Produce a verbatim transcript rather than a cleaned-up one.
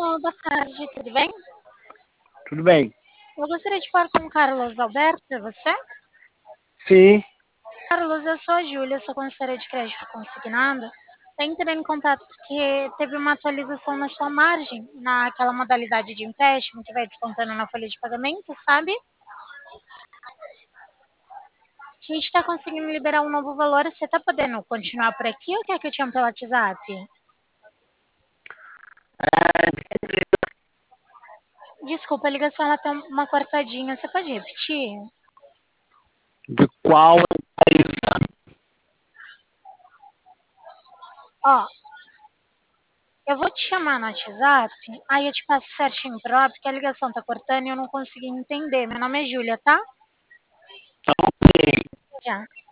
boa tarde, tudo bem? Tudo bem? Eu gostaria de falar com o Carlos Alberto, é você? Sim. Carlos, eu sou a Júlia, sou consultora de crédito consignado. Estou entrando em contato porque teve uma atualização na sua margem, naquela modalidade de empréstimo que vai descontando na folha de pagamento, sabe? A gente está conseguindo liberar um novo valor. Você está podendo continuar por aqui ou quer que eu te chame pelo WhatsApp? Desculpa, a ligação ela tem uma cortadinha. Você pode repetir? De qual? Ó, eu vou te chamar no WhatsApp, aí eu te passo certinho pra lá, porque a ligação tá cortando e eu não consegui entender. Meu nome é Júlia, tá? Já.